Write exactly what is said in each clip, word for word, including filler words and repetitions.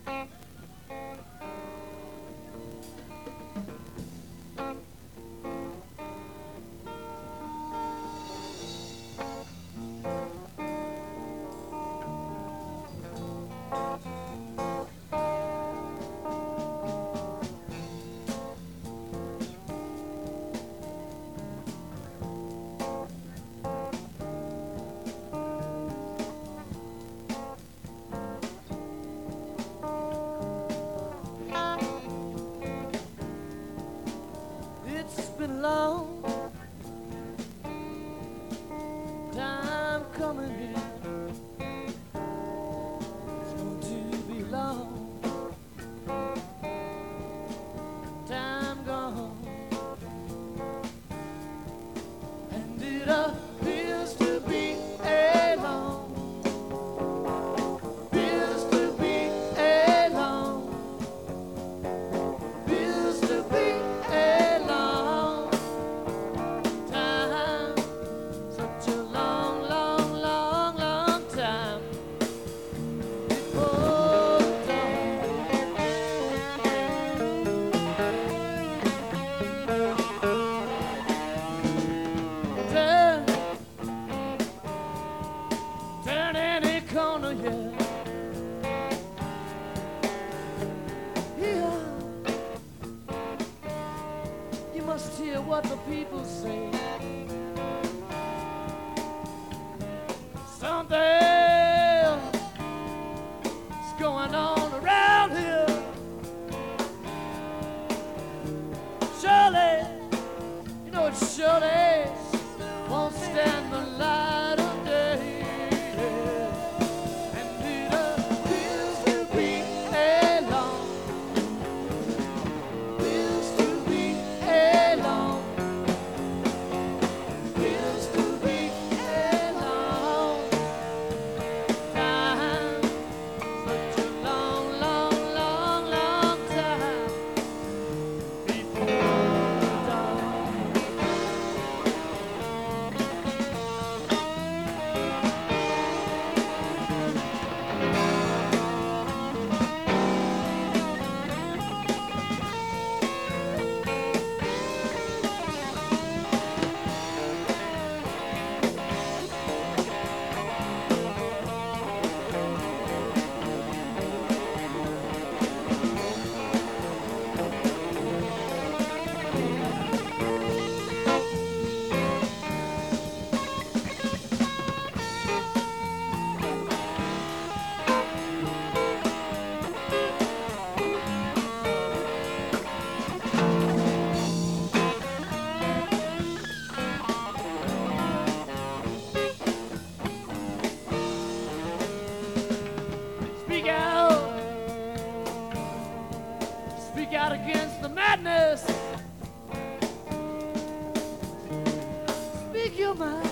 It's been long time coming here. It's going to be long time gone, and it appears to be a long, appears to be a long, appears to be a long time, such a long, long, long, long time before dawn. Turn, turn any corner, yeah. Yeah. You must hear what the people say. Something's going on around here. Surely, you know it surely won't stand the light of day. And it appears to be a long, appears to be a long, appears to be a long time, such a long, long, long, long time before dawn. Speak out, speak out against the madness. Speak your mind.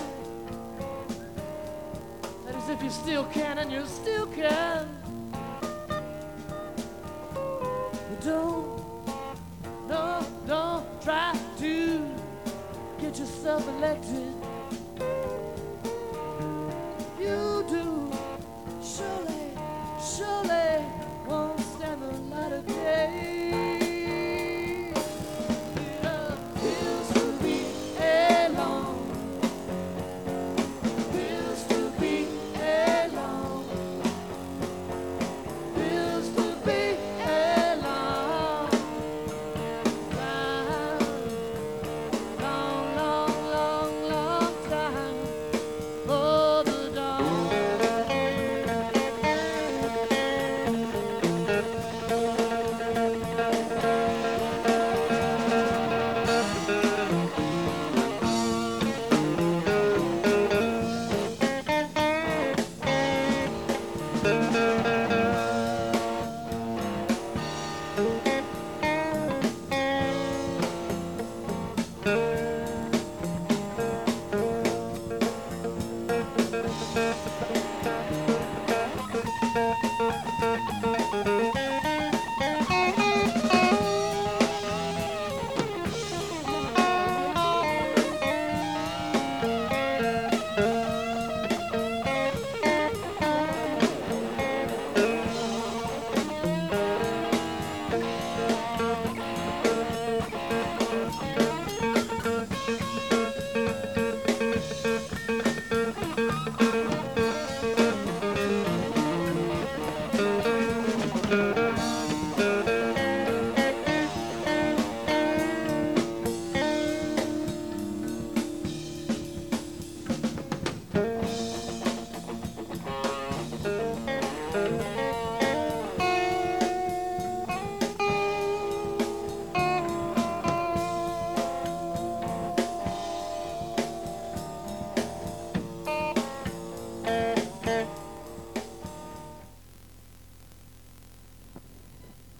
That is if you still can, and you still can. But don't, no, don't try to get yourself elected.